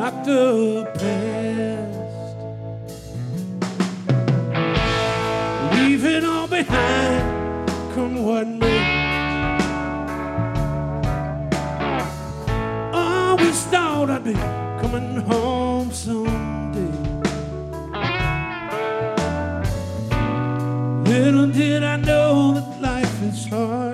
not the past. Leave it all behind, come what may. Always thought I'd be coming home someday. Little did I know that life is hard.